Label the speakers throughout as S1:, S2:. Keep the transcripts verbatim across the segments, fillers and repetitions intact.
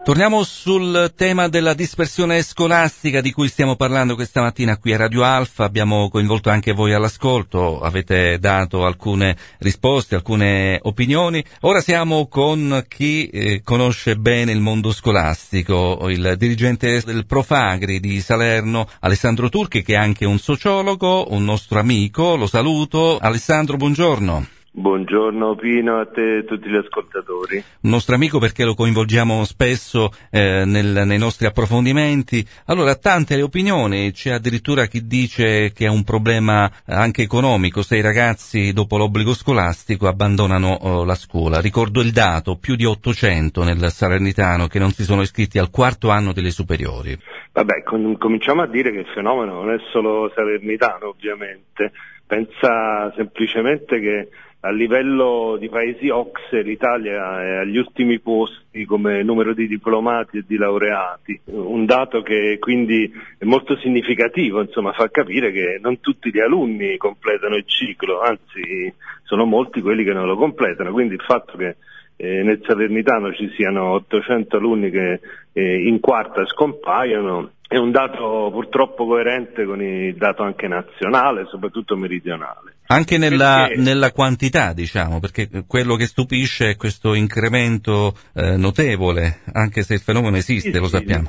S1: Torniamo sul tema della dispersione scolastica di cui stiamo parlando questa mattina qui a Radio Alfa. Abbiamo coinvolto anche voi all'ascolto, avete dato alcune risposte, alcune opinioni. Ora siamo con chi eh, conosce bene il mondo scolastico, il dirigente del Profagri di Salerno, Alessandro Turchi, che è anche un sociologo, un nostro amico. Lo saluto. Alessandro, buongiorno.
S2: Buongiorno Pino, a te e tutti gli ascoltatori.
S1: Un nostro amico perché lo coinvolgiamo spesso eh, nel, nei nostri approfondimenti. Allora, tante le opinioni, c'è addirittura chi dice che è un problema anche economico se i ragazzi dopo l'obbligo scolastico abbandonano oh, la scuola. Ricordo il dato, più di ottocento nel Salernitano che non si sono iscritti al quarto anno delle superiori.
S2: Vabbè, com- cominciamo a dire che il fenomeno non è solo salernitano, ovviamente. Pensa semplicemente che a livello di paesi O C S E l'Italia è agli ultimi posti come numero di diplomati e di laureati, un dato che quindi è molto significativo, insomma fa capire che non tutti gli alunni completano il ciclo, anzi sono molti quelli che non lo completano, quindi il fatto che eh, nel Salernitano ci siano ottocento alunni che eh, in quarta scompaiono è un dato purtroppo coerente con il dato anche nazionale, soprattutto meridionale.
S1: Anche nella,
S2: perché...
S1: nella quantità, diciamo, perché quello che stupisce è questo incremento eh, notevole, anche se il fenomeno esiste, sì, lo sappiamo.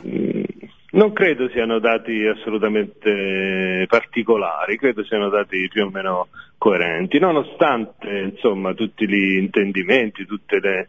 S2: Non credo siano dati assolutamente particolari, credo siano dati più o meno coerenti, nonostante insomma tutti gli intendimenti, tutte le,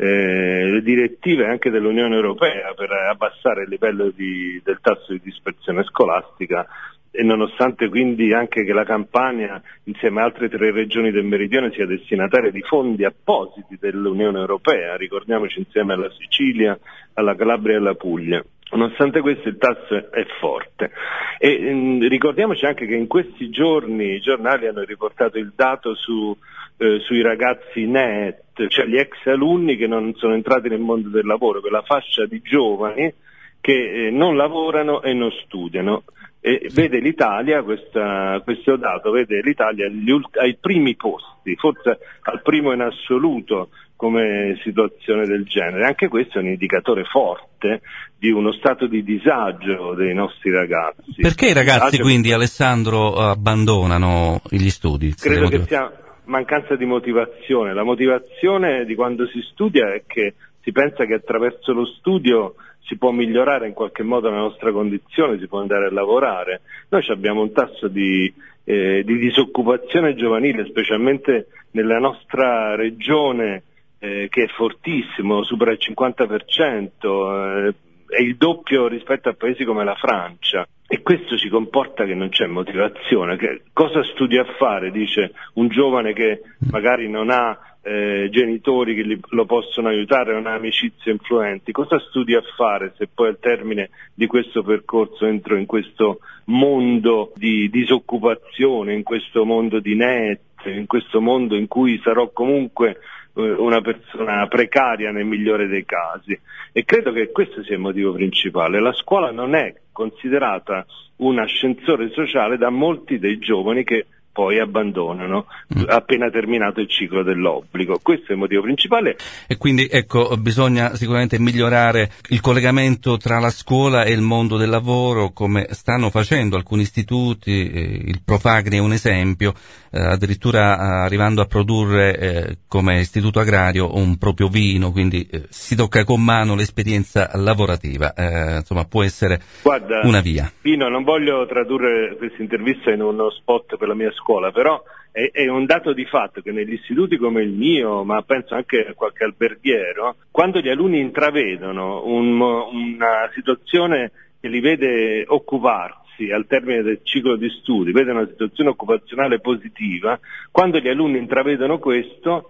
S2: eh, le direttive anche dell'Unione Europea per abbassare il livello di, del tasso di dispersione scolastica, e nonostante quindi anche che la Campania insieme a altre tre regioni del Meridione sia destinataria di fondi appositi dell'Unione Europea, ricordiamoci, insieme alla Sicilia, alla Calabria e alla Puglia. Nonostante questo il tasso è forte e mh, ricordiamoci anche che in questi giorni i giornali hanno riportato il dato su, eh, sui ragazzi N E T, cioè gli ex alunni che non sono entrati nel mondo del lavoro, quella fascia di giovani che eh, non lavorano e non studiano. E vede l'Italia, questa, questo dato, vede l'Italia agli ult- ai primi posti, forse al primo in assoluto come situazione del genere. Anche questo è un indicatore forte di uno stato di disagio dei nostri ragazzi.
S1: Perché i ragazzi disagio... quindi, Alessandro, abbandonano gli studi?
S2: Credo che sia mancanza di motivazione. La motivazione di quando si studia è che si pensa che attraverso lo studio si può migliorare in qualche modo la nostra condizione, si può andare a lavorare. Noi abbiamo un tasso di, eh, di disoccupazione giovanile, specialmente nella nostra regione, eh, che è fortissimo, supera il cinquanta per cento, eh, è il doppio rispetto a paesi come la Francia. E questo ci comporta che non c'è motivazione. Che cosa studi a fare, dice un giovane che magari non ha eh, genitori che li, lo possono aiutare, non ha amicizie influenti. Cosa studi a fare se poi al termine di questo percorso entro in questo mondo di disoccupazione, in questo mondo di net, in questo mondo in cui sarò comunque una persona precaria nel migliore dei casi? E credo che questo sia il motivo principale. La scuola non è considerata un ascensore sociale da molti dei giovani che poi abbandonano appena terminato il ciclo dell'obbligo. Questo è il motivo principale.
S1: E quindi ecco, bisogna sicuramente migliorare il collegamento tra la scuola e il mondo del lavoro, come stanno facendo alcuni istituti, eh, il Profagri è un esempio, eh, addirittura arrivando a produrre eh, come istituto agrario un proprio vino, quindi eh, si tocca con mano l'esperienza lavorativa, eh, insomma può essere
S2: Guarda,
S1: una via.
S2: Pino, non voglio tradurre questa intervista in uno spot per la mia scuola, però è, è un dato di fatto che negli istituti come il mio, ma penso anche a qualche alberghiero, quando gli alunni intravedono un, una situazione che li vede occuparsi al termine del ciclo di studi, vede una situazione occupazionale positiva, quando gli alunni intravedono questo,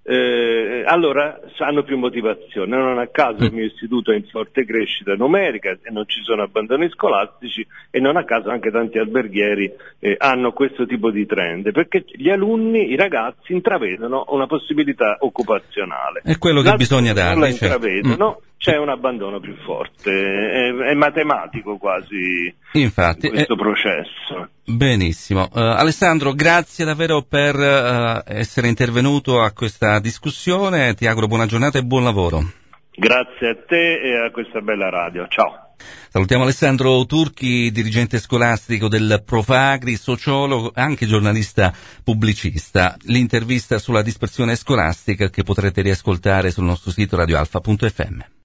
S2: Eh, allora hanno più motivazione. Non a caso il mio istituto è in forte crescita numerica e non ci sono abbandoni scolastici, e non a caso anche tanti alberghieri eh, hanno questo tipo di trend, perché gli alunni, i ragazzi intravedono una possibilità occupazionale.
S1: È quello che bisogna dargli,
S2: non la
S1: certo.
S2: intravedono, mm. c'è un abbandono più forte, è, è matematico quasi.
S1: Infatti,
S2: questo
S1: eh,
S2: processo.
S1: Benissimo. Uh, Alessandro, grazie davvero per uh, essere intervenuto a questa discussione, ti auguro buona giornata e buon lavoro.
S2: Grazie a te e a questa bella radio. Ciao.
S1: Salutiamo Alessandro Turchi, dirigente scolastico del Profagri, sociologo, anche giornalista pubblicista. L'intervista sulla dispersione scolastica che potrete riascoltare sul nostro sito radio alfa punto effe emme.